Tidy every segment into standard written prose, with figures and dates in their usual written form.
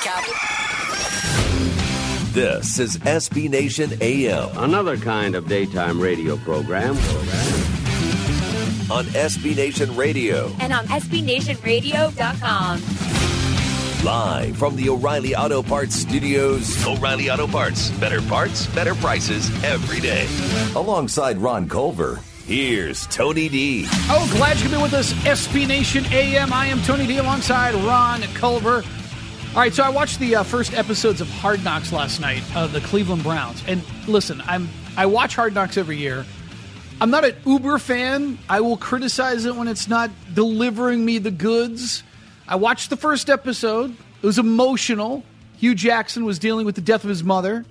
Captain. This is SB Nation AM. Another kind of daytime radio program. On SB Nation Radio. And on SBNationRadio.com. Live from the O'Reilly Auto Parts Studios. O'Reilly Auto Parts. Better parts, better prices every day. Alongside Ron Culver, here's Tony D. Oh, glad you could be with us, SB Nation AM. I am Tony D alongside Ron Culver. All right, so I watched the first episodes of Hard Knocks last night of the Cleveland Browns. And listen, I watch Hard Knocks every year. I'm not an uber fan. I will criticize it when it's not delivering me the goods. I watched the first episode. It was emotional. Hugh Jackson was dealing with the death of his mother.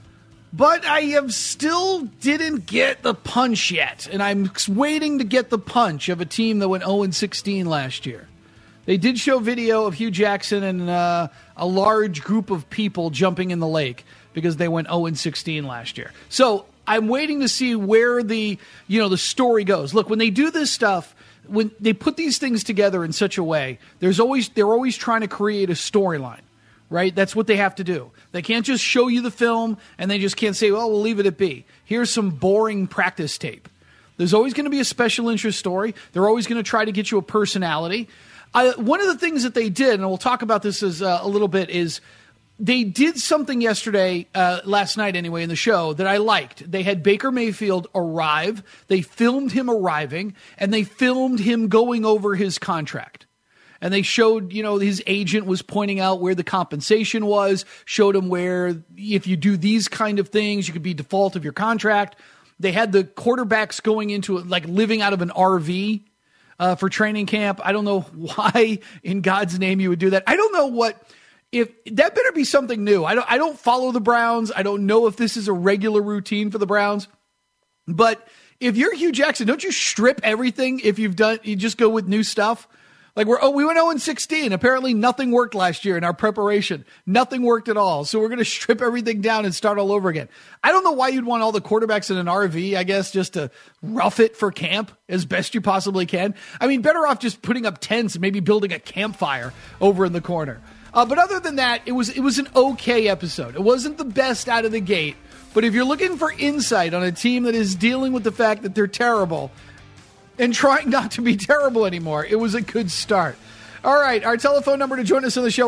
But I have still didn't get the punch yet. And I'm waiting to get the punch of a team that went 0-16 last year. They did show video of Hugh Jackson and a large group of people jumping in the lake because they went 0-16 last year. So I'm waiting to see where the story goes. Look, when they do this stuff, when they put these things together in such a way, they're always trying to create a storyline, right? That's what they have to do. They can't just show you the film and they just can't say, well, we'll leave it at be. Here's some boring practice tape. There's always going to be a special interest story. They're always going to try to get you a personality. One of the things that they did, and we'll talk about this as a little bit, is they did something yesterday, last night anyway, in the show that I liked. They had Baker Mayfield arrive. They filmed him arriving, and they filmed him going over his contract. And they showed, his agent was pointing out where the compensation was, showed him where if you do these kind of things, you could be default of your contract. They had the quarterbacks going into it, like living out of an RV for training camp. I don't know why in God's name you would do that. I don't know if that better be something new. I don't follow the Browns. I don't know if this is a regular routine for the Browns. But if you're Hugh Jackson, don't you strip everything if you just go with new stuff? Like we went 0-16. Apparently nothing worked last year in our preparation. Nothing worked at all. So we're going to strip everything down and start all over again. I don't know why you'd want all the quarterbacks in an RV, I guess, just to rough it for camp as best you possibly can. I mean, better off just putting up tents and maybe building a campfire over in the corner. But other than that, it was an okay episode. It wasn't the best out of the gate. But if you're looking for insight on a team that is dealing with the fact that they're terrible and trying not to be terrible anymore, it was a good start. All right, our telephone number to join us on the show,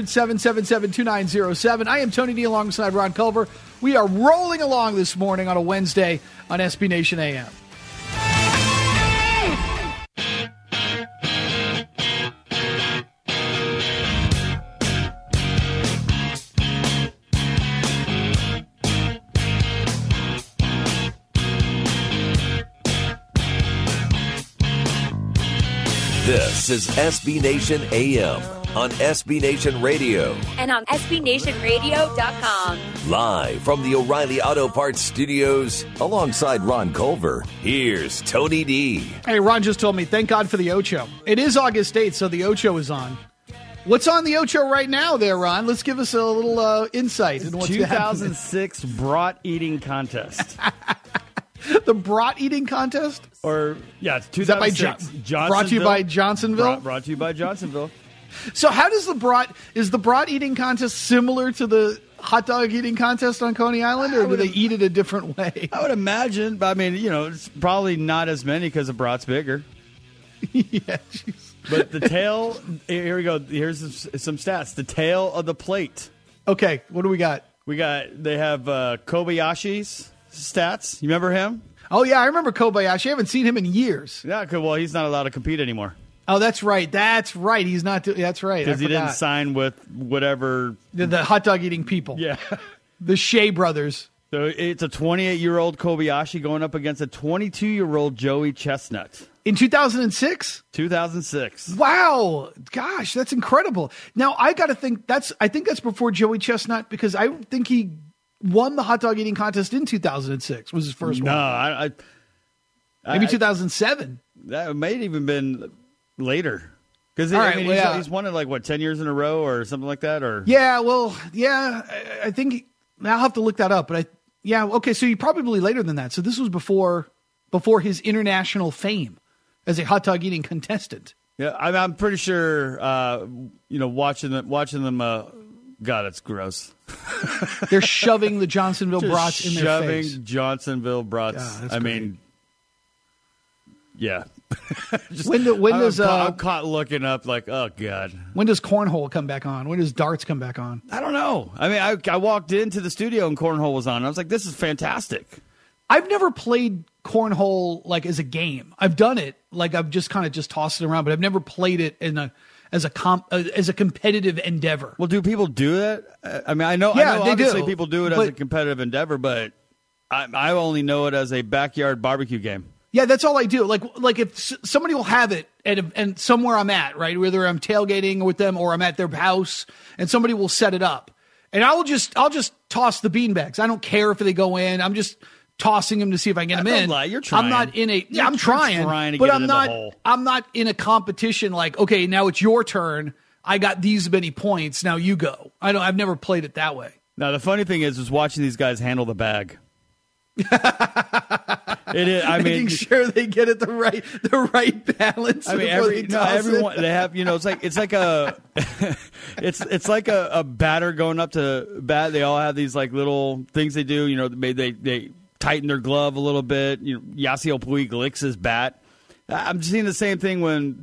800-777-2907. I am Tony D alongside Ron Culver. We are rolling along this morning on a Wednesday on SB Nation AM. This is SB Nation AM on SB Nation Radio. And on SBNationRadio.com. Live from the O'Reilly Auto Parts Studios, alongside Ron Culver, here's Tony D. Hey, Ron just told me, thank God for the Ocho. It is August 8th, so the Ocho is on. What's on the Ocho right now there, Ron? Let's give us a little insight into what's 2006 brat eating contest. The brat eating contest? It's 2006. Is that by brought to you by Johnsonville? Brought to you by Johnsonville. So how does is the brat eating contest similar to the hot dog eating contest on Coney Island, or do they eat it a different way? I would imagine, but I mean, it's probably not as many because the brat's bigger. Yeah, geez. But the tail, here we go. Here's some stats. The tail of the plate. Okay, what do we got? They have Kobayashi's stats. You remember him? Oh, yeah, I remember Kobayashi. I haven't seen him in years. Yeah, well, he's not allowed to compete anymore. Oh, that's right. That's right. He's not. That's right. Because he didn't sign with whatever. The hot dog eating people. Yeah. The Shea brothers. So it's a 28-year-old Kobayashi going up against a 22-year-old Joey Chestnut. In 2006? 2006. Wow. Gosh, that's incredible. Now, I got to think I think that's before Joey Chestnut, because I think he won the hot dog eating contest in 2006 was his first one. No, maybe 2007. That may have even been later. Because he's won it 10 years in a row or something like that? Or I think I'll have to look that up. But okay, so he probably later than that. So this was before his international fame as a hot dog eating contestant. Yeah, I'm pretty sure. Watching them God, that's gross. They're shoving the Johnsonville brats in their face. Shoving Johnsonville brats. God, I mean, yeah. I'm caught looking up like, oh, God. When does cornhole come back on? When does darts come back on? I don't know. I mean, I walked into the studio and cornhole was on. I was like, this is fantastic. I've never played cornhole like as a game. I've done it. Like I've just kind of just tossed it around, but I've never played it as a competitive endeavor. Well, do people do that? I mean, I know obviously people do it as a competitive endeavor, but I only know it as a backyard barbecue game. Yeah, that's all I do. Like if somebody will have it and somewhere I'm at, right, whether I'm tailgating with them or I'm at their house, and somebody will set it up, and I'll just toss the beanbags. I don't care if they go in. I'm just tossing them to see if I can get them in. Lie. You're trying. I'm not in a. Yeah, I'm trying, but I'm not. I'm not in a competition. Like, okay, now it's your turn. I got these many points. Now you go. I've never played it that way. Now the funny thing is watching these guys handle the bag. It is. I mean, making sure they get it the right balance. I mean, everyone they have. It's like a it's like a batter going up to bat. They all have these like little things they do. They tighten their glove a little bit. Yasiel Puig licks his bat. I'm seeing the same thing when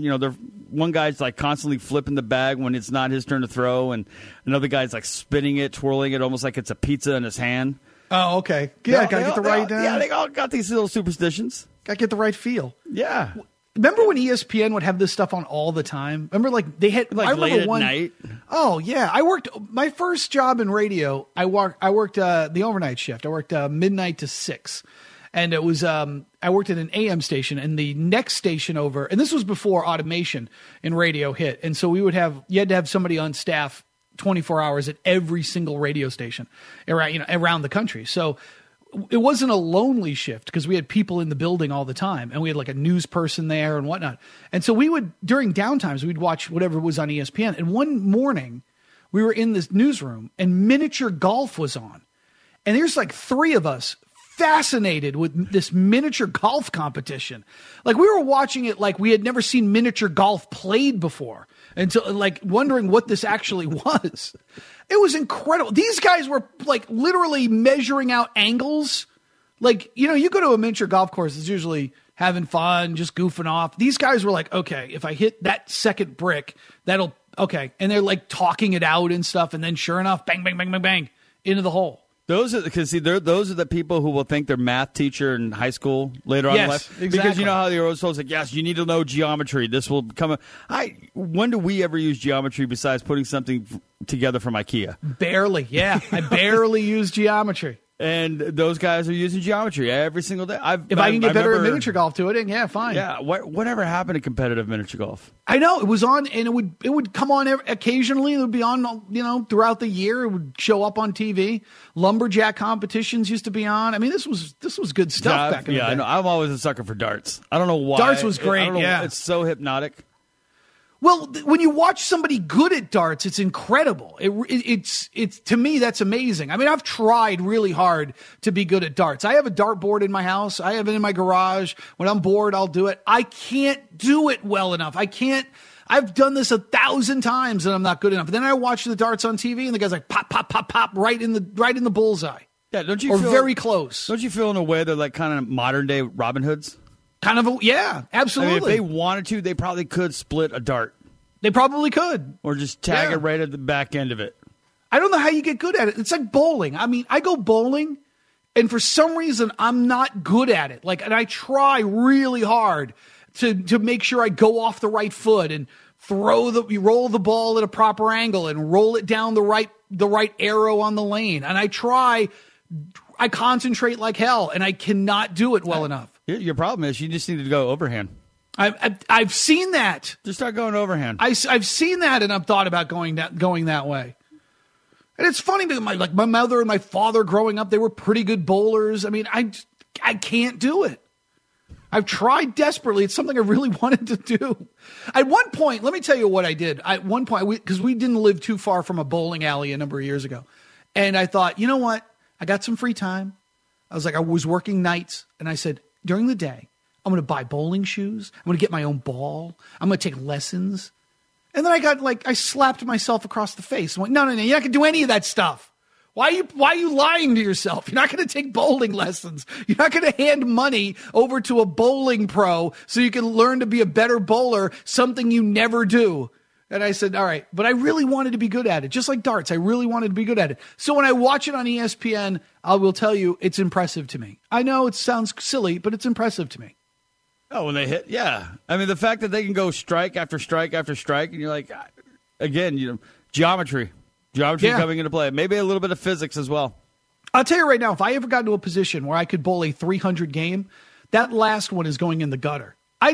one guy's like constantly flipping the bag when it's not his turn to throw, and another guy's like spinning it, twirling it, almost like it's a pizza in his hand. Oh, okay. Yeah, gotta get the right. Yeah, they all got these little superstitions. Gotta get the right feel. Yeah. Remember when ESPN would have this stuff on all the time? Remember, like they had like late at night. Oh yeah, I worked my first job in radio. I worked the overnight shift. I worked midnight to 6, and it was I worked at an AM station, and the next station over, and this was before automation in radio hit, and so you had to have somebody on staff 24 hours at every single radio station around the country. So it wasn't a lonely shift because we had people in the building all the time, and we had like a news person there and whatnot. And so we would, during downtimes, we'd watch whatever was on ESPN. And one morning we were in this newsroom and miniature golf was on. And there's like 3 of us fascinated with this miniature golf competition. Like we were watching it like we had never seen miniature golf played before, until like wondering what this actually was. It was incredible. These guys were like literally measuring out angles. Like, you go to a miniature golf course, it's usually having fun, just goofing off. These guys were like, okay, if I hit that second brick, okay. And they're like talking it out and stuff. And then sure enough, bang, bang, bang, bang, bang, into the hole. Those are the people who will think they're math teacher in high school later on in life. Exactly. Because you know how they're always told, like, yes, you need to know geometry. This will become when do we ever use geometry besides putting something together from IKEA? Barely, yeah. I barely use geometry. And those guys are using geometry every single day. If I can get better at miniature golf to it, yeah, fine. Yeah, whatever happened to competitive miniature golf? I know it was on, and it would come on occasionally. It would be on, throughout the year. It would show up on TV. Lumberjack competitions used to be on. I mean, this was good stuff back in the day. I know. I'm always a sucker for darts. I don't know why. Darts was great. It's so hypnotic. Well, when you watch somebody good at darts, it's incredible. It's to me, that's amazing. I mean, I've tried really hard to be good at darts. I have a dartboard in my house. I have it in my garage. When I'm bored, I'll do it. I can't do it well enough. I've done this 1,000 times and I'm not good enough. Then I watch the darts on TV and the guy's like pop, pop, pop, pop, right in the bullseye. Yeah, don't you? Or very close. Don't you feel in a way they're like kind of modern day Robin Hoods? Kind of, yeah, absolutely. I mean, if they wanted to, they probably could split a dart. They probably could. Or just tag it right at the back end of it. I don't know how you get good at it. It's like bowling. I mean, I go bowling, and for some reason, I'm not good at it. Like, and I try really hard to make sure I go off the right foot and roll the ball at a proper angle and roll it down the right arrow on the lane. And I concentrate like hell, and I cannot do it well enough. Your problem is you just need to go overhand. I've seen that. Just start going overhand. I've seen that, and I've thought about going that way. And it's funny because my mother and my father growing up, they were pretty good bowlers. I mean, I can't do it. I've tried desperately. It's something I really wanted to do. At one point, let me tell you what I did. At one point, because we didn't live too far from a bowling alley a number of years ago, and I thought, you know what? I got some free time. I was working nights, and I said, during the day, I'm going to buy bowling shoes. I'm going to get my own ball. I'm going to take lessons. And then I slapped myself across the face and went, no, you're not going to do any of that stuff. Why are you lying to yourself? You're not going to take bowling lessons. You're not going to hand money over to a bowling pro so you can learn to be a better bowler, something you never do. And I said, all right, but I really wanted to be good at it. Just like darts, I really wanted to be good at it. So when I watch it on ESPN, I will tell you it's impressive to me. I know it sounds silly, but it's impressive to me. Oh, when they hit, yeah. I mean, the fact that they can go strike after strike after strike, and you're like, again, geometry. Geometry coming into play. Maybe a little bit of physics as well. I'll tell you right now, if I ever got into a position where I could bowl a 300 game, that last one is going in the gutter. I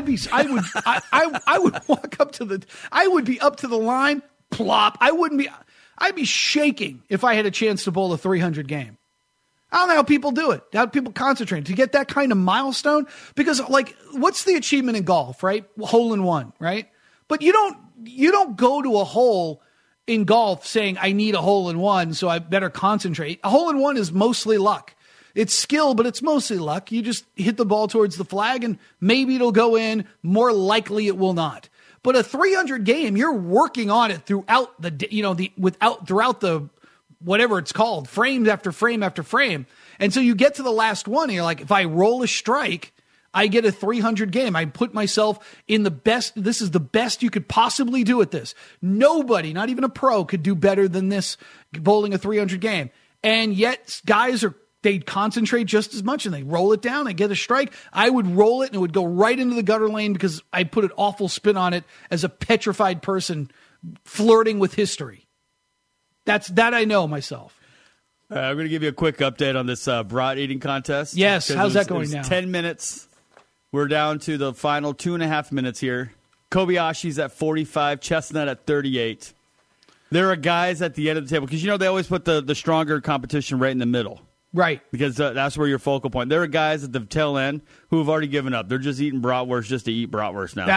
would walk up to I would be up to the line, plop. I'd be shaking if I had a chance to bowl a 300 game. I don't know how people do it, how people concentrate to get that kind of milestone. Because, like, what's the achievement in golf, right? Hole in one, right? But you don't go to a hole in golf saying, I need a hole in one, so I better concentrate. A hole in one is mostly luck. It's skill, but it's mostly luck. You just hit the ball towards the flag, and maybe it'll go in. More likely it will not. But a 300 game, you're working on it throughout throughout the whatever it's called, frames after frame after frame. And so you get to the last one, and you're like, if I roll a strike, I get a 300 game. I put myself in the best. This is the best you could possibly do at this. Nobody, not even a pro, could do better than this bowling a 300 game. And yet guys they concentrate just as much and they roll it down. They get a strike. I would roll it and it would go right into the gutter lane because I put an awful spin on it as a petrified person flirting with history. That I know myself. I'm going to give you a quick update on this brat eating contest. Yes, how's that going now? 10 minutes. We're down to the final 2.5 minutes here. Kobayashi's at 45, Chestnut at 38. There are guys at the end of the table because, they always put the stronger competition right in the middle. Right. Because that's where your focal point. There are guys at the tail end who have already given up. They're just eating bratwurst just to eat bratwurst now.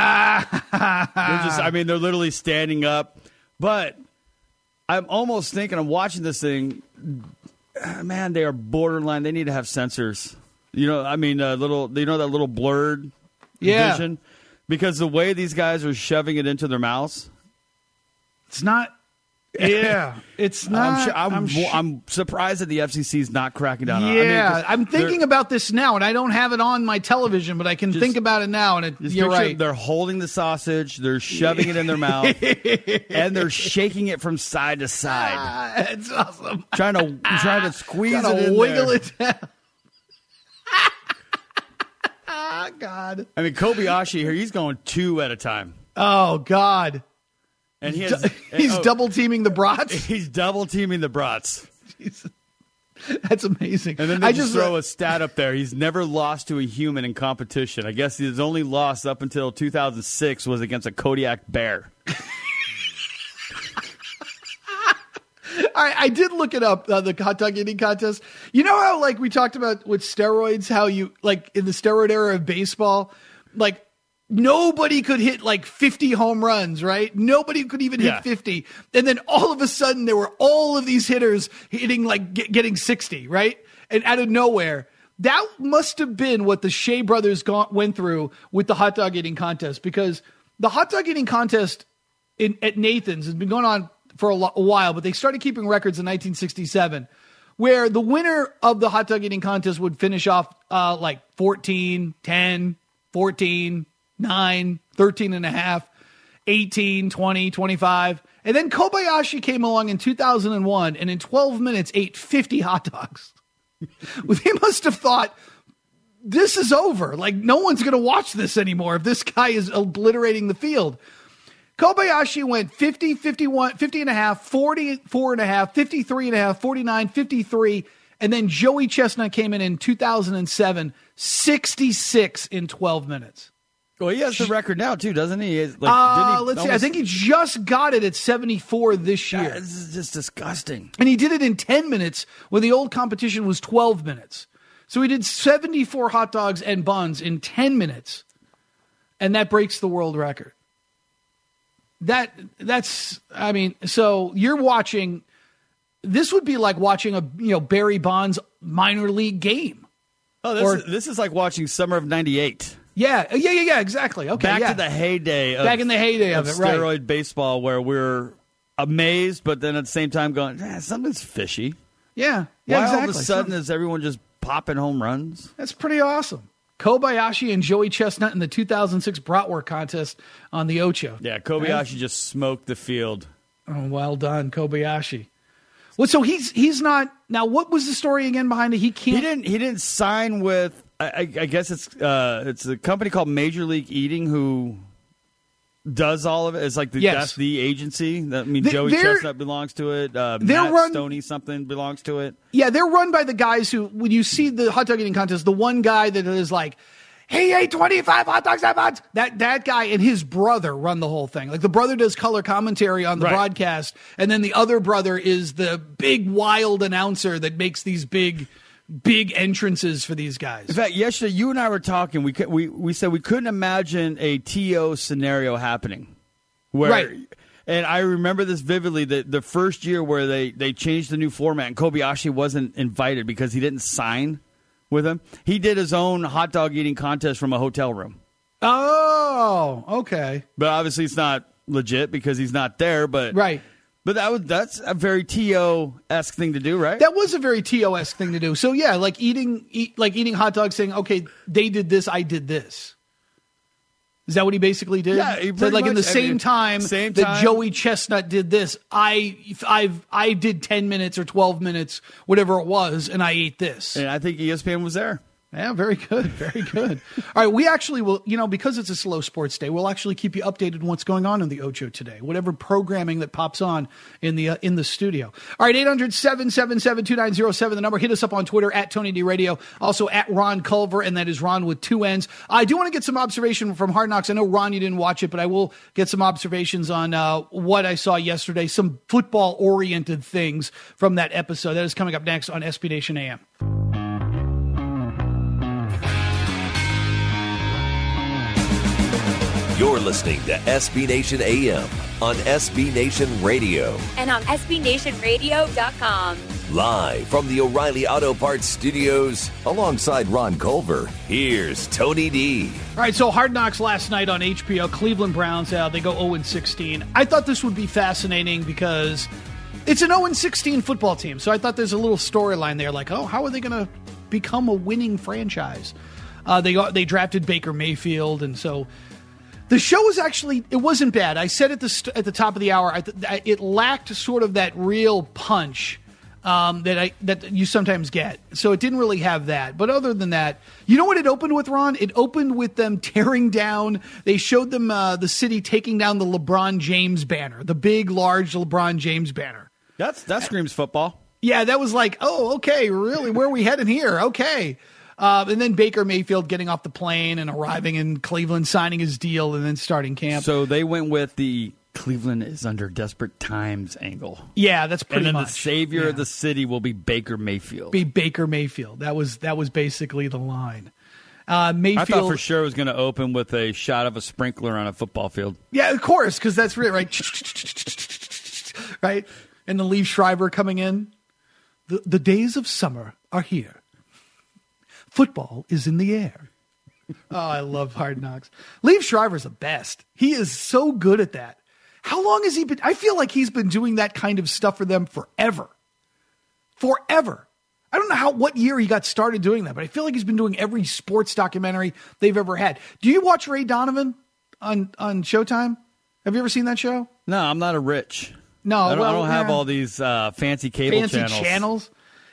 They're literally standing up. But I'm almost thinking, I'm watching this thing, man, they are borderline. They need to have sensors. That little blurred vision? Because the way these guys are shoving it into their mouths. It's not. Yeah, it's not. I'm surprised that the FCC is not cracking down on it. Yeah, I'm thinking about this now, and I don't have it on my television, but I can think about it now, and you're right. They're holding the sausage, they're shoving it in their mouth, and they're shaking it from side to side. It's awesome. Trying to squeeze it in wiggle there. It down. God. Kobayashi here, he's going 2 at a time. Oh, God. And he's double teaming the brats. He's double teaming the brats. That's amazing. And then they just throw a stat up there. He's never lost to a human in competition. I guess his only loss up until 2006 was against a Kodiak bear. I did look it up, the hot dog eating contest. You know how, like, we talked about with steroids, how you, like, in the steroid era of baseball, like, nobody could hit, like, 50 home runs, right? Nobody could even hit 50. And then all of a sudden, there were all of these hitters hitting, like, getting 60, right? And out of nowhere. That must have been what the Shea brothers went through with the hot dog eating contest, because the hot dog eating contest at Nathan's has been going on for a while, but they started keeping records in 1967, where the winner of the hot dog eating contest would finish off like 14, 10, 14, 9, 13 and a half, 18, 20, 25. And then Kobayashi came along in 2001 and in 12 minutes ate 50 hot dogs. They must have thought, this is over. Like, no one's going to watch this anymore if this guy is obliterating the field. Kobayashi went 50, 51, 50 and a half, 44 and a half, 53 and a half, 49, 53. And then Joey Chestnut came in 2007, 66 in 12 minutes. Well, he has the record now, too, doesn't he? Let's see. I think he just got it at 74 this year. This is just disgusting. And he did it in 10 minutes when the old competition was 12 minutes. So he did 74 hot dogs and buns in 10 minutes. And that breaks the world record. So you're watching, this would be like watching a Barry Bonds minor league game. Oh, this is like watching Summer of '98. Yeah, exactly. Okay, Back to the heyday of, back in the heyday of it, right. steroid baseball, where we're amazed, but then at the same time going, something's fishy. Yeah, Why exactly. all of a sudden is everyone just popping home runs? That's pretty awesome. Kobayashi and Joey Chestnut in the 2006 Bratwurst contest on the Ocho. Yeah, Kobayashi just smoked the field. Oh, well done, Kobayashi. Well, so he's not now. What was the story again behind it? He can't. He didn't sign with. I guess it's a company called Major League Eating who does all of it. It's like that's the agency. Joey Chestnut belongs to it. Matt Stoney something belongs to it. Yeah, they're run by the guys who, when you see the hot dog eating contest, the one guy that is like, he ate 25 hot dogs at once. That guy and his brother run the whole thing. Like the brother does color commentary on the broadcast, and then the other brother is the big wild announcer that makes these big entrances for these guys. In fact, yesterday you and I were talking. We said we couldn't imagine a TO scenario happening. Right. And I remember this vividly. The first year where they changed the new format, and Kobayashi wasn't invited because he didn't sign with him. He did his own hot dog eating contest from a hotel room. Oh, okay. But obviously it's not legit because he's not there. But right. But that's a very TO-esque thing to do, right? That was a very TO-esque thing to do. So yeah, like eating hot dogs, saying, "Okay, they did this, I did this." Is that what he basically did? Yeah, he said like in the same time that Joey Chestnut did this, I did 10 minutes or 12 minutes, whatever it was, and I ate this. And I think ESPN was there. Yeah, very good, very good. All right, we actually will, because it's a slow sports day, we'll actually keep you updated on what's going on in the Ocho today, whatever programming that pops on in the studio. All right, 800-777-2907, the number. Hit us up on Twitter at Tony D Radio, also at Ron Culver, and that is Ron with 2 N's. I do want to get some observation from Hard Knocks. I know, Ron, you didn't watch it, but I will get some observations on what I saw yesterday, some football-oriented things from that episode. That is coming up next on SB Nation AM. You're listening to SB Nation AM on SB Nation Radio. And on SBNationRadio.com. Live from the O'Reilly Auto Parts Studios, alongside Ron Culver, here's Tony D. All right, so Hard Knocks last night on HBO. Cleveland Browns, they go 0-16. I thought this would be fascinating because it's an 0-16 football team. So I thought there's a little storyline there, like, how are they going to become a winning franchise? They drafted Baker Mayfield, and so the show was it wasn't bad. I said at the top of the hour, it lacked sort of that real punch that you sometimes get. So it didn't really have that. But other than that, you know what it opened with, Ron? It opened with them tearing down. They showed them the city taking down the LeBron James banner, the big, large LeBron James banner. That screams football. Yeah, that was like, oh, okay, really? Where are we heading here? Okay. And then Baker Mayfield getting off the plane and arriving in Cleveland, signing his deal, and then starting camp. So they went with the Cleveland is under desperate times angle. Yeah, that's pretty much. And then the savior of the city will be Baker Mayfield. That was basically the line. Mayfield, I thought for sure it was going to open with a shot of a sprinkler on a football field. Yeah, of course, because that's really right. Right? And the Liev Schreiber coming in. The days of summer are here. Football is in the air. Oh, I love Hard Knocks. Liev Schreiber's the best. He is so good at that. How long has he been? I feel like he's been doing that kind of stuff for them forever. Forever. I don't know what year he got started doing that, but I feel like he's been doing every sports documentary they've ever had. Do you watch Ray Donovan on Showtime? Have you ever seen that show? No, I'm not a rich. No, I don't have all these fancy cable channels.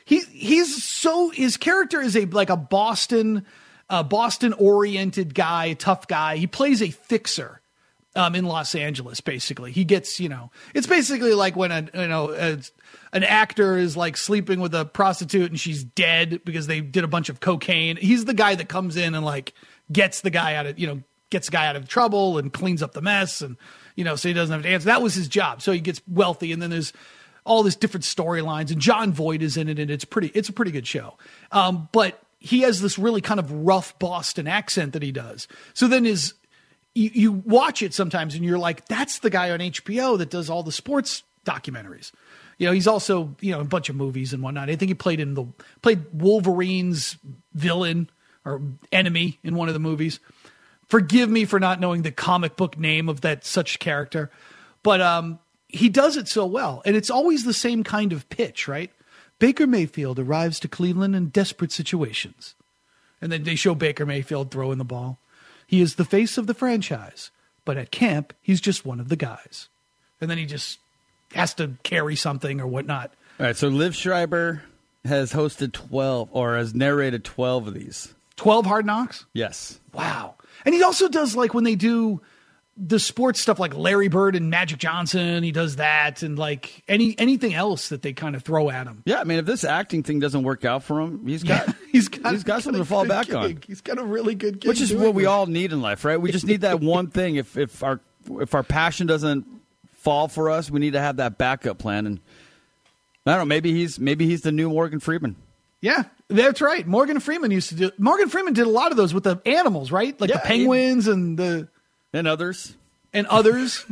His character is like a Boston oriented guy, tough guy. He plays a fixer in Los Angeles. Basically, he gets, it's basically like when an actor is like sleeping with a prostitute and she's dead because they did a bunch of cocaine. He's the guy that comes in and like gets the guy out of trouble and cleans up the mess, and so he doesn't have to answer. That was his job. So he gets wealthy, and then there's all this different storylines, and John Voight is in it, and it's a pretty good show. But he has this really kind of rough Boston accent that he does. So then you watch it sometimes, and you're like, that's the guy on HBO that does all the sports documentaries. He's also, a bunch of movies and whatnot. I think he played Wolverine's villain or enemy in one of the movies. Forgive me for not knowing the comic book name of that such character. But he does it so well. And it's always the same kind of pitch, right? Baker Mayfield arrives to Cleveland in desperate situations. And then they show Baker Mayfield throwing the ball. He is the face of the franchise. But at camp, he's just one of the guys. And then he just has to carry something or whatnot. All right, so Liv Schreiber has hosted 12 or has narrated 12 of these. 12 Hard Knocks? Yes. Wow. And he also does like when they do the sports stuff like Larry Bird and Magic Johnson, he does that, and like anything else that they kind of throw at him. Yeah, I mean, if this acting thing doesn't work out for him, he's got something to fall back on. He's got a really good gig. Which is what we all need in life, right? We just need that one thing. If our passion doesn't fall for us, we need to have that backup plan. And I don't know, maybe he's the new Morgan Freeman. Yeah, that's right. Morgan Freeman did a lot of those with the animals, right? Like the penguins and others. And others.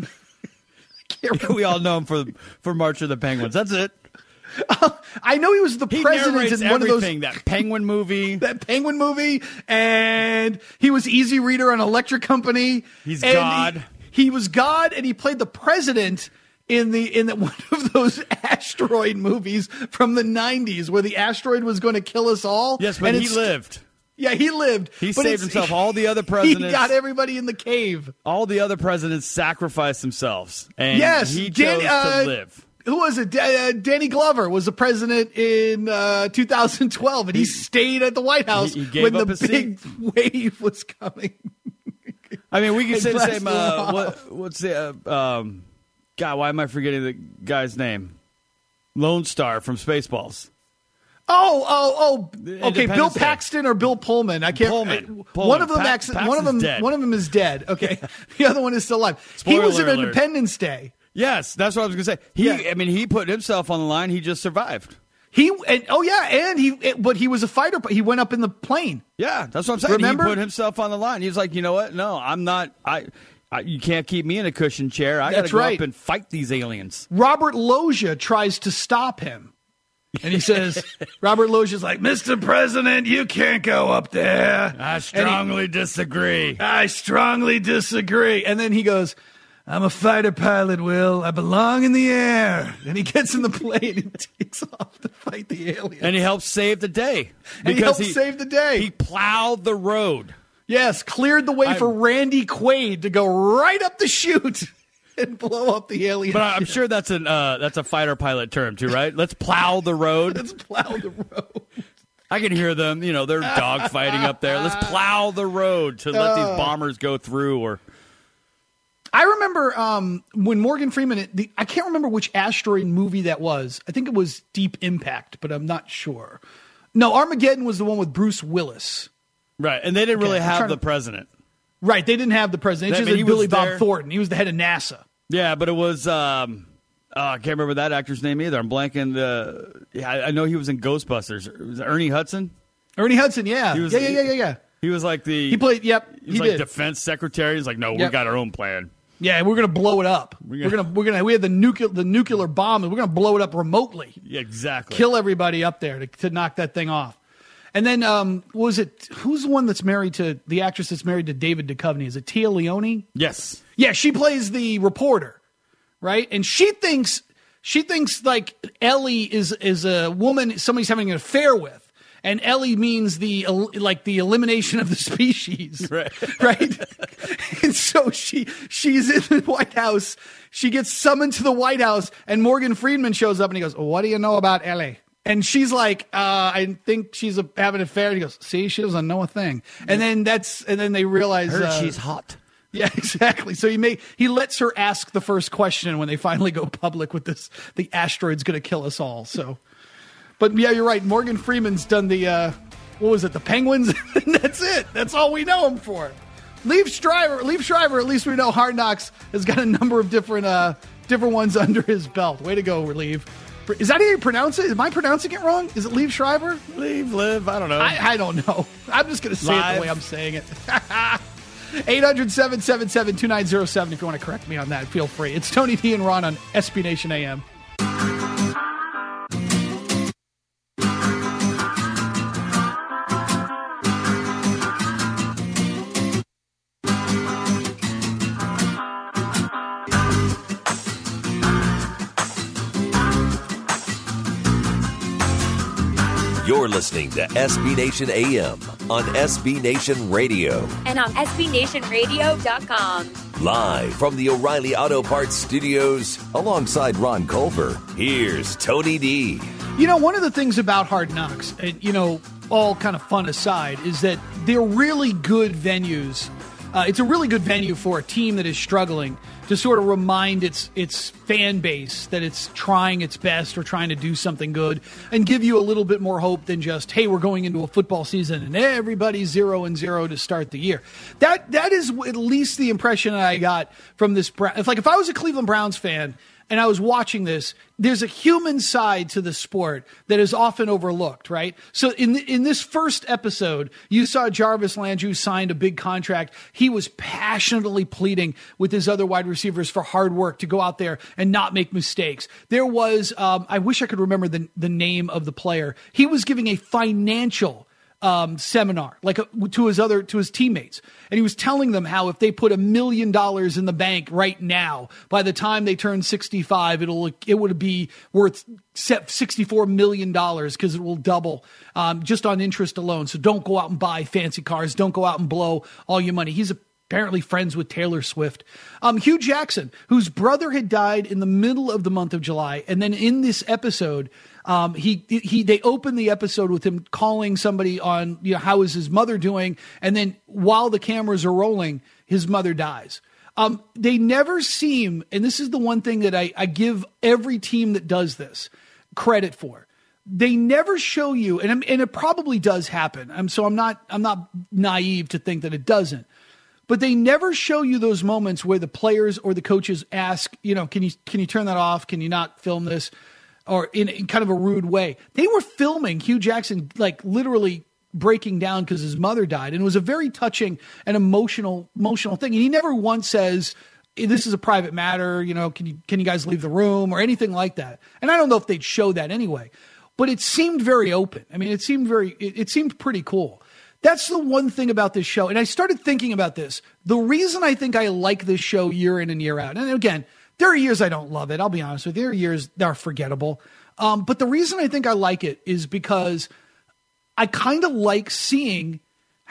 We all know him for March of the Penguins. That's it. I know he was the president in one of those. That Penguin movie. That Penguin movie. And he was Easy Reader on Electric Company. He's God. He was God, and he played the president in one of those asteroid movies from the 90s where the asteroid was going to kill us all. Yes, but he lived. Yeah, he lived. He saved himself. All the other presidents. He got everybody in the cave. All the other presidents sacrificed themselves. And yes, he chose to live. Who was it? Danny Glover was the president in 2012, and he stayed at the White House when the big wave was coming. I mean, we can say the same. What's the... God, why am I forgetting the guy's name? Lone Star from Spaceballs. Oh! Okay, Bill Paxton or Bill Pullman? I can't. Pullman. One of them. Dead. One of them is dead. Okay, the other one is still alive. Spoiler he was in alert. Independence Day. Yes, that's what I was going to say. He put himself on the line. He just survived. But he was a fighter. He went up in the plane. Yeah, that's what I'm saying. Remember? He put himself on the line. He was like, you know what? No, I'm not. You can't keep me in a cushion chair. I got to go up and fight these aliens. Robert Loggia tries to stop him. And he says, Robert Loggia's like, Mr. President, you can't go up there. I strongly disagree. And then he goes, I'm a fighter pilot, Will. I belong in the air. And he gets in the plane and takes off to fight the aliens. And he helps save the day. He plowed the road. Yes, cleared the way for Randy Quaid to go right up the chute and blow up the alien. But I'm sure that's a fighter pilot term too, right? Let's plow the road. I can hear them, they're dogfighting up there. Let's plow the road to let these bombers go through. Or I remember when Morgan Freeman, I can't remember which asteroid movie that was. I think it was Deep Impact, but I'm not sure. No, Armageddon was the one with Bruce Willis. Right, and they didn't really have the president. Right, they didn't have the president. It's just Billy Bob Thornton. He was the head of NASA. Yeah, but it was, I can't remember that actor's name either. I'm blanking. I know he was in Ghostbusters. Was it Ernie Hudson? Ernie Hudson, yeah. Yeah. He was like He played, yep, he was like defense secretary. He's like, no, we got our own plan. Yeah, we're gonna blow it up. We have the nuclear bomb, and we're gonna blow it up remotely. Yeah, exactly. Kill everybody up there to knock that thing off. And then, who's the one that's married to the actress that's married to David Duchovny? Is it Tia Leone? Yes. Yeah, she plays the reporter, right? And she thinks like Ellie is a woman somebody's having an affair with. And Ellie means the elimination of the species, right? And so she's in the White House. She gets summoned to the White House, and Morgan Freeman shows up, and he goes, "What do you know about Ellie?" And she's like, "I think she's having an affair." And he goes, "See, she doesn't know a thing." And then they realize she's hot. Yeah, exactly. So he lets her ask the first question when they finally go public with this. The asteroid's going to kill us all. So. But yeah, you're right. Morgan Freeman's done the, the Penguins? And that's it. That's all we know him for. Liev Schreiber, at least we know Hard Knocks has got a number of different ones under his belt. Way to go, Liev. Is that how you pronounce it? Am I pronouncing it wrong? Is it Liev Schreiber? Live, I don't know. I don't know. I'm just going to say it the way I'm saying it. 800-777-2907 if you want to correct me on that. Feel free. It's Tony D and Ron on SB Nation AM. You're listening to SB Nation AM on SB Nation Radio. And on SBNationRadio.com. Live from the O'Reilly Auto Parts Studios, alongside Ron Culver, here's Tony D. You know, one of the things about Hard Knocks, and, you know, all kind of fun aside, is that they're really good venues. It's a really good venue for a team that is struggling to sort of remind its fan base that it's trying its best or trying to do something good and give you a little bit more hope than just, hey, we're going into a football season and everybody's 0-0 to start the year. That is at least the impression I got from this. If I was a Cleveland Browns fan and I was watching this, there's a human side to the sport that is often overlooked, right? So in this first episode, you saw Jarvis Landry signed a big contract. He was passionately pleading with his other wide receivers for hard work to go out there and not make mistakes. There was, I wish I could remember the name of the player. He was giving a financial seminar, to his teammates. And he was telling them how if they put $1 million in the bank right now, by the time they turn 65, it would be worth $64 million because it will double just on interest alone. So don't go out and buy fancy cars. Don't go out and blow all your money. He's apparently friends with Taylor Swift. Hugh Jackson, whose brother had died in the middle of the month of July. And then in this episode, they opened the episode with him calling somebody on, how is his mother doing? And then while the cameras are rolling, his mother dies. They never seem, and this is the one thing that I give every team that does this credit for. They never show you, and it probably does happen. So I'm not naive to think that it doesn't. But they never show you those moments where the players or the coaches ask, can you turn that off? Can you not film this? Or in kind of a rude way. They were filming Hugh Jackson, literally breaking down because his mother died. And it was a very touching and emotional thing. And he never once says, this is a private matter, can you guys leave the room or anything like that. And I don't know if they'd show that anyway. But it seemed very open. I mean, it seemed pretty cool. That's the one thing about this show. And I started thinking about this. The reason I think I like this show year in and year out, and again, there are years I don't love it. I'll be honest with you. There are years that are forgettable. But the reason I think I like it is because I kind of like seeing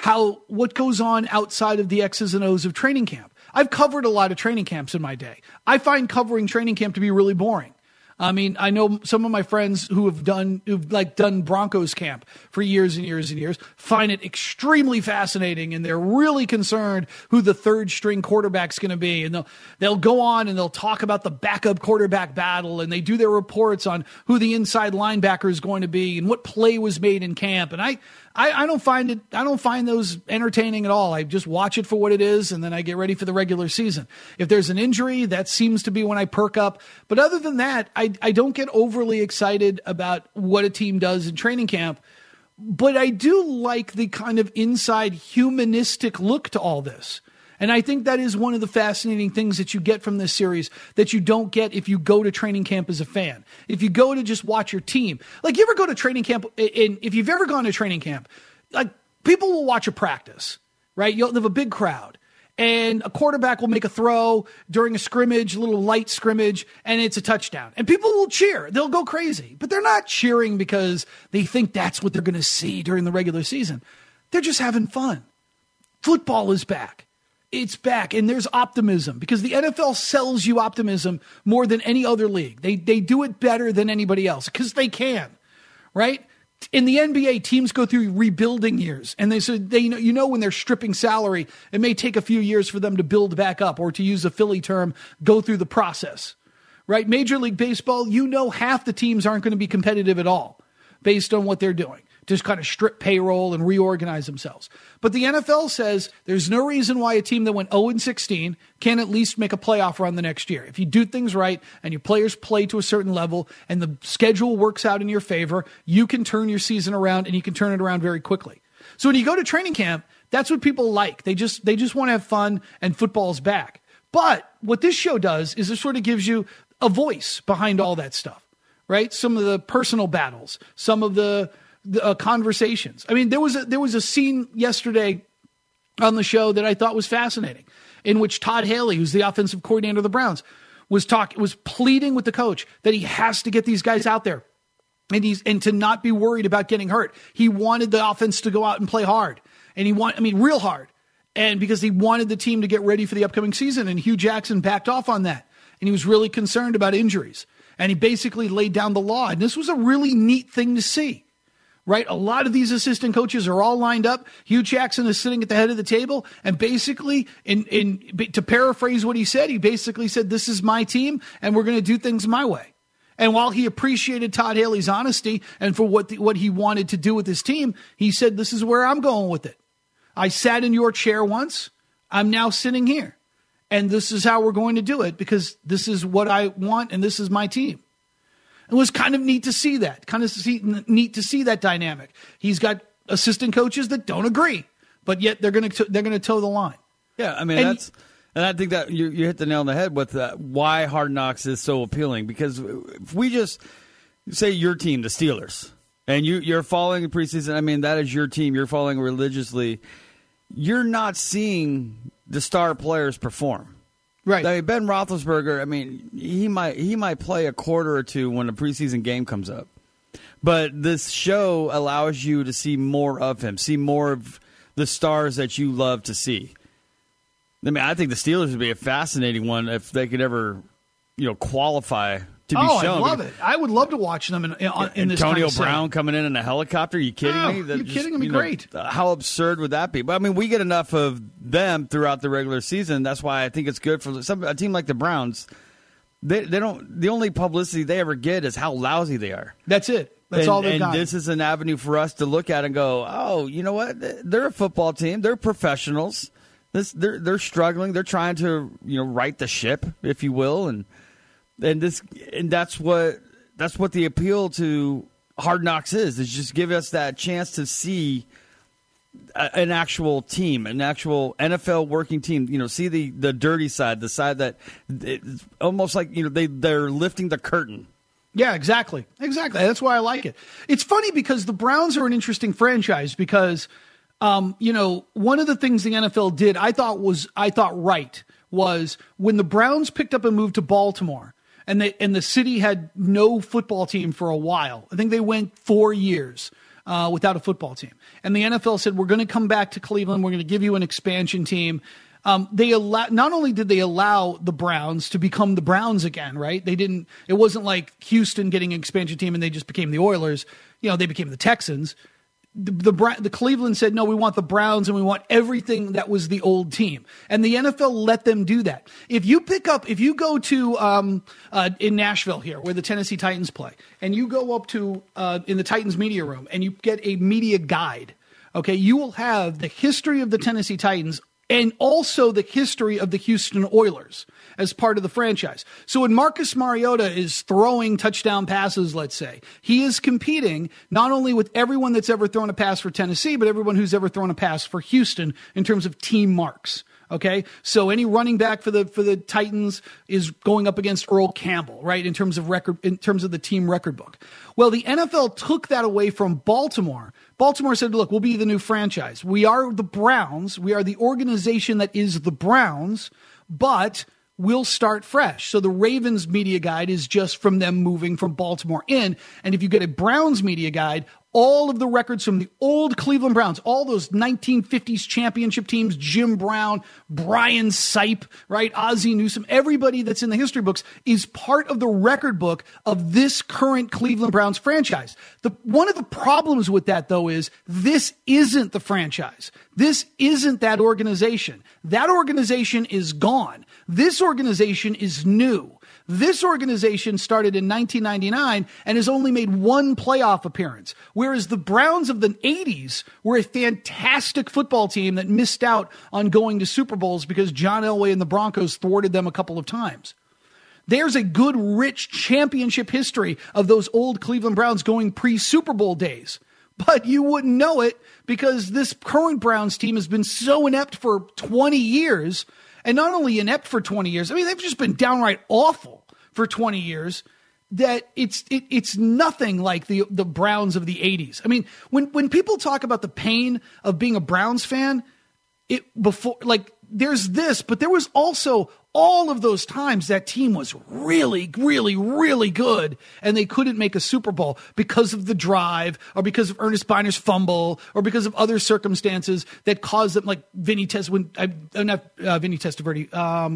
what goes on outside of the X's and O's of training camp. I've covered a lot of training camps in my day. I find covering training camp to be really boring. I mean, I know some of my friends who've done Broncos camp for years and years and years find it extremely fascinating, and they're really concerned who the third string quarterback's going to be. And they'll go on and they'll talk about the backup quarterback battle, and they do their reports on who the inside linebacker is going to be and what play was made in camp. And I don't find those entertaining at all. I just watch it for what it is, and then I get ready for the regular season. If there's an injury, that seems to be when I perk up. But other than that, I don't get overly excited about what a team does in training camp. But I do like the kind of inside humanistic look to all this. And I think that is one of the fascinating things that you get from this series that you don't get if you go to training camp as a fan. If you go to just watch your team. You ever go to training camp, and if you've ever gone to training camp, people will watch a practice, right? You'll have a big crowd, and a quarterback will make a throw during a scrimmage, a little light scrimmage, and it's a touchdown. And people will cheer. They'll go crazy. But they're not cheering because they think that's what they're going to see during the regular season. They're just having fun. Football is back. It's back, and there's optimism because the NFL sells you optimism more than any other league. They do it better than anybody else because they can, right? In the NBA, teams go through rebuilding years, and when they're stripping salary, it may take a few years for them to build back up, or to use a Philly term, go through the process, right? Major League Baseball, half the teams aren't going to be competitive at all based on what they're doing. Just kind of strip payroll and reorganize themselves. But the NFL says there's no reason why a team that went 0-16 can't at least make a playoff run the next year. If you do things right and your players play to a certain level and the schedule works out in your favor, you can turn your season around, and you can turn it around very quickly. So when you go to training camp, that's what people like. They just want to have fun, and football's back. But what this show does is it sort of gives you a voice behind all that stuff, right? Some of the personal battles, some of the conversations. I mean, there was a scene yesterday on the show that I thought was fascinating, in which Todd Haley, who's the offensive coordinator of the Browns, was pleading with the coach that he has to get these guys out there and to not be worried about getting hurt. He wanted the offense to go out and play hard, and real hard. And because he wanted the team to get ready for the upcoming season, and Hugh Jackson backed off on that. And he was really concerned about injuries. And he basically laid down the law. And this was a really neat thing to see, right? A lot of these assistant coaches are all lined up. Hugh Jackson is sitting at the head of the table. And basically, to paraphrase what he basically said, this is my team, and we're going to do things my way. And while he appreciated Todd Haley's honesty and for what he wanted to do with his team, he said, this is where I'm going with it. I sat in your chair once. I'm now sitting here. And this is how we're going to do it because this is what I want and this is my team. It was kind of neat to see that. Neat to see that dynamic. He's got assistant coaches that don't agree, but yet they're going to toe the line. Yeah, I mean, and I think that you hit the nail on the head with why Hard Knocks is so appealing. Because if we just say your team, the Steelers, and you're following the preseason, I mean, that is your team. You're following religiously. You're not seeing the star players perform. Right. I mean, Ben Roethlisberger, I mean, he might play a quarter or two when a preseason game comes up. But this show allows you to see more of him, see more of the stars that you love to see. I mean, I think the Steelers would be a fascinating one if they could ever, qualify to be shown. I love it. I would love to watch them in this kind of Antonio Brown coming in a helicopter. Are you kidding me? You're kidding me? Great. How absurd would that be? But I mean, we get enough of them throughout the regular season. That's why I think it's good for a team like the Browns. They don't. The only publicity they ever get is how lousy they are. That's it. That's all they've got. And this is an avenue for us to look at and go, oh, you know what? They're a football team. They're professionals. They're struggling. They're trying to right the ship, if you will, and that's what the appeal to Hard Knocks is just give us that chance to see an actual team, an actual NFL working team. See the dirty side, the side that it's almost like they're lifting the curtain. Yeah, exactly. That's why I like it. It's funny because the Browns are an interesting franchise because. One of the things the NFL did, I thought right, was when the Browns picked up and moved to Baltimore, and the city had no football team for a while. I think they went 4 years without a football team, and the NFL said, "We're going to come back to Cleveland. We're going to give you an expansion team." Not only did they allow the Browns to become the Browns again, right? It wasn't like Houston getting an expansion team and they just became the Oilers. They became the Texans. The Cleveland said, no, we want the Browns and we want everything that was the old team. And the NFL let them do that. If you go to in Nashville here where the Tennessee Titans play, and you go up to in the Titans media room and you get a media guide, okay, you will have the history of the Tennessee Titans and also the history of the Houston Oilers as part of the franchise. So when Marcus Mariota is throwing touchdown passes, let's say, he is competing not only with everyone that's ever thrown a pass for Tennessee, but everyone who's ever thrown a pass for Houston in terms of team marks. Okay, so any running back for the Titans is going up against Earl Campbell, right? In terms of record, in terms of the team record book. Well, the NFL took that away from Baltimore. Baltimore said, "Look, we'll be the new franchise. We are the Browns. We are the organization that is the Browns, but we'll start fresh." So the Ravens media guide is just from them moving from Baltimore in, and if you get a Browns media guide, all of the records from the old Cleveland Browns, all those 1950s championship teams, Jim Brown, Brian Sipe, right, Ozzie Newsome, everybody that's in the history books is part of the record book of this current Cleveland Browns franchise. One of the problems with that, though, is this isn't the franchise. This isn't that organization. That organization is gone. This organization is new. This organization started in 1999 and has only made one playoff appearance, whereas the Browns of the 80s were a fantastic football team that missed out on going to Super Bowls because John Elway and the Broncos thwarted them a couple of times. There's a good, rich championship history of those old Cleveland Browns going pre-Super Bowl days. But you wouldn't know it because this current Browns team has been so inept for 20 years. And not only inept for 20 years, I mean, they've just been downright awful for 20 years, that it's nothing like the Browns of the 80s. I mean, when people talk about the pain of being a Browns fan, there's this, but there was also all of those times that team was really, really, really good, and they couldn't make a Super Bowl because of the drive or because of Ernest Biner's fumble or because of other circumstances that caused them, like Vinny Testaverde,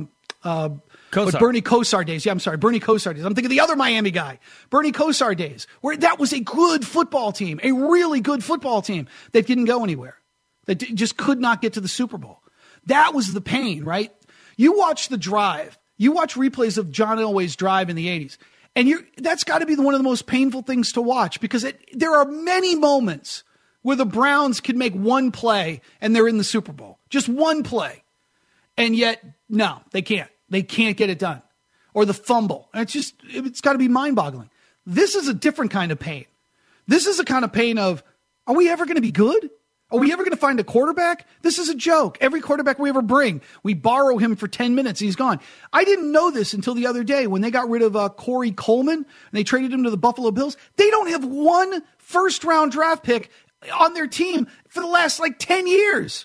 but Bernie Kosar days. Yeah, I'm sorry, Bernie Kosar days. I'm thinking the other Miami guy, Bernie Kosar days, where that was a good football team, a really good football team that didn't go anywhere, that just could not get to the Super Bowl. That was the pain, right? You watch the drive, you watch replays of John Elway's drive in the 80s, and that's got to be one of the most painful things to watch, because there are many moments where the Browns can make one play and they're in the Super Bowl. Just one play. And yet, no, they can't. They can't get it done. Or the fumble. And it's got to be mind-boggling. This is a different kind of pain. This is a kind of pain of, are we ever going to be good? Are we ever going to find a quarterback? This is a joke. Every quarterback we ever bring, we borrow him for 10 minutes. He's gone. I didn't know this until the other day when they got rid of Corey Coleman and they traded him to the Buffalo Bills. They don't have one first-round draft pick on their team for the last 10 years.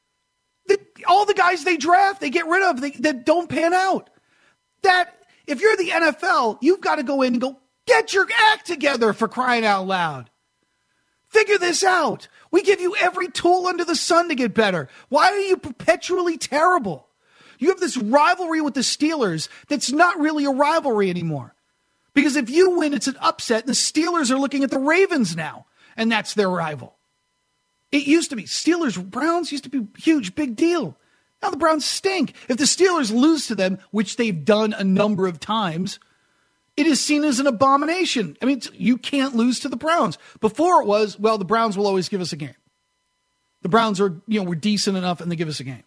All the guys they draft, they get rid of, that don't pan out. That, if you're the NFL, you've got to go in and go, get your act together, for crying out loud. Figure this out. We give you every tool under the sun to get better. Why are you perpetually terrible? You have this rivalry with the Steelers that's not really a rivalry anymore. Because if you win, it's an upset. The Steelers are looking at the Ravens now, and that's their rival. It used to be Steelers-Browns used to be a huge, big deal. Now the Browns stink. If the Steelers lose to them, which they've done a number of times, it is seen as an abomination. I mean, you can't lose to the Browns. Before it was, well, the Browns will always give us a game. The Browns are, we're decent enough and they give us a game.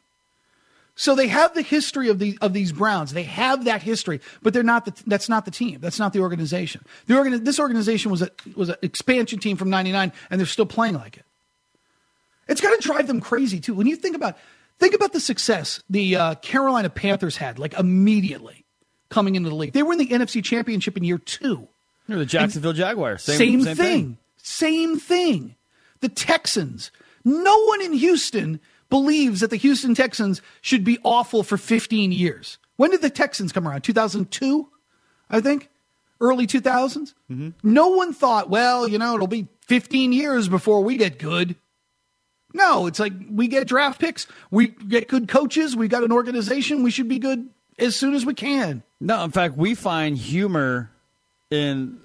So they have the history of these Browns. They have that history, but that's not the team. That's not the organization. This organization was an expansion team from 99, and they're still playing like it. It's got to drive them crazy, too. When you think about the success the Carolina Panthers had, immediately coming into the league. They were in the NFC Championship in year 2. They're the Jacksonville Jaguars. Same thing. Same thing. The Texans. No one in Houston believes that the Houston Texans should be awful for 15 years. When did the Texans come around? 2002, I think? Early 2000s? Mm-hmm. No one thought, it'll be 15 years before we get good. No, it's like we get draft picks, we get good coaches, we got an organization, we should be good as soon as we can. No, in fact, we find humor in,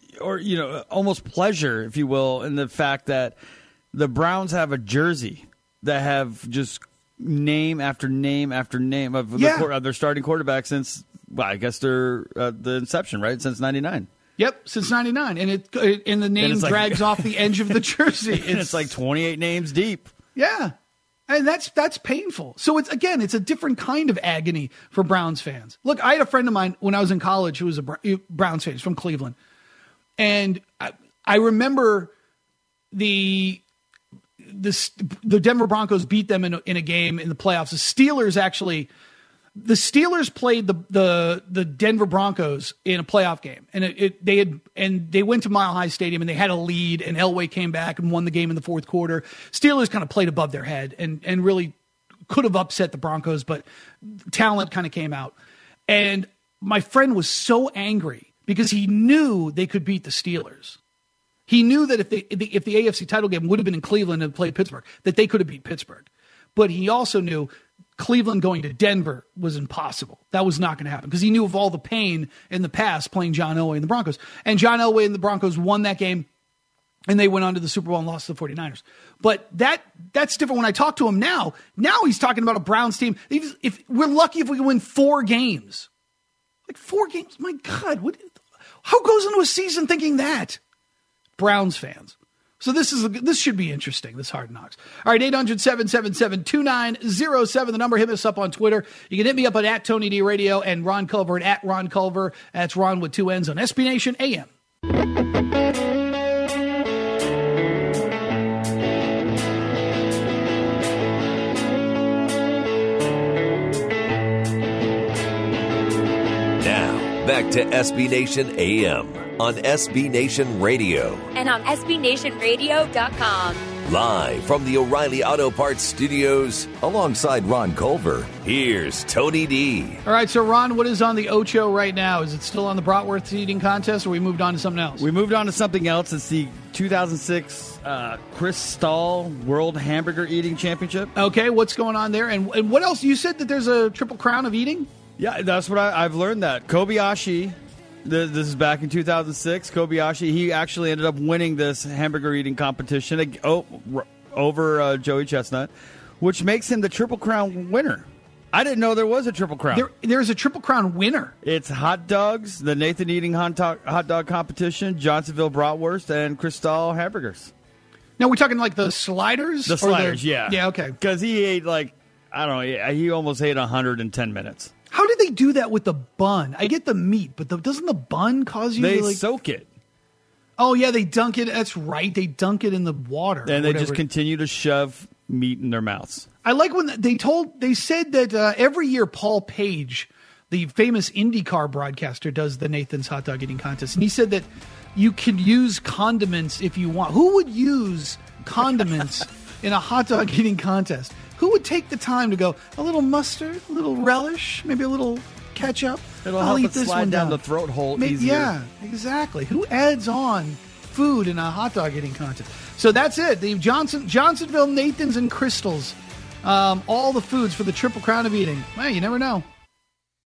almost pleasure, if you will, in the fact that the Browns have a jersey that have just name after name after name of their starting quarterback since, I guess they're the inception, right? Since 99. Yep, since 99. And the name drags off the edge of the jersey. It's like 28 names deep. Yeah. And that's painful. So it's a different kind of agony for Browns fans. Look, I had a friend of mine when I was in college who was a Browns fan. He's from Cleveland. And I remember the Denver Broncos beat them in a game in the playoffs. The Steelers played the Denver Broncos in a playoff game, and they went to Mile High Stadium and they had a lead, and Elway came back and won the game in the fourth quarter. Steelers kind of played above their head and really could have upset the Broncos, but talent kind of came out. And my friend was so angry because he knew they could beat the Steelers. He knew that if the AFC title game would have been in Cleveland and played Pittsburgh, that they could have beat Pittsburgh. But he also knew Cleveland going to Denver was impossible. That was not going to happen because he knew of all the pain in the past playing John Elway and the Broncos. And John Elway and the Broncos won that game, and they went on to the Super Bowl and lost to the 49ers. But that's different. When I talk to him now he's talking about a Browns team. If we're lucky if we can win 4 games. 4 games? My God. How goes into a season thinking that? Browns fans. So this should be interesting, this Hard Knocks. All right, 800-777-2907, the number. Hit us up on Twitter. You can hit me up at Tony D Radio and Ron Culver at Ron Culver. That's Ron with 2 N's on SB Nation AM. Now, back to SB Nation AM on SB Nation Radio. And on SBNationRadio.com. Live from the O'Reilly Auto Parts Studios, alongside Ron Culver, here's Tony D. All right, so Ron, what is on the Ocho right now? Is it still on the bratwurst eating contest, or we moved on to something else? We moved on to something else. It's the 2006 Chris Stahl World Hamburger Eating Championship. Okay, what's going on there? And what else? You said that there's a Triple Crown of eating? Yeah, that's what I've learned that. Kobayashi, this is back in 2006. Kobayashi, he actually ended up winning this hamburger eating competition over Joey Chestnut, which makes him the Triple Crown winner. I didn't know there was a Triple Crown. There's a Triple Crown winner. It's hot dogs, the Nathan Eating hot dog competition, Johnsonville bratwurst, and Chris Stahl hamburgers. Now, we're talking like the sliders? The sliders, yeah. Yeah, okay. Because he ate he almost ate 100 in 10 minutes. How did they do that with the bun? I get the meat, but doesn't the bun cause you to... They soak it. Oh, yeah, they dunk it. That's right. They dunk it in the water. And they just continue to shove meat in their mouths. I like when they said that every year Paul Page, the famous IndyCar broadcaster, does the Nathan's Hot Dog Eating Contest. And he said that you can use condiments if you want. Who would use condiments in a hot dog eating contest? Who would take the time to go, a little mustard, a little relish, maybe a little ketchup? It'll I'll help eat it this slide one down the throat hole easier. Yeah, exactly. Who adds on food in a hot dog eating contest? So that's it. The Johnsonville Nathans and Crystals. All the foods for the Triple Crown of eating. Well, you never know.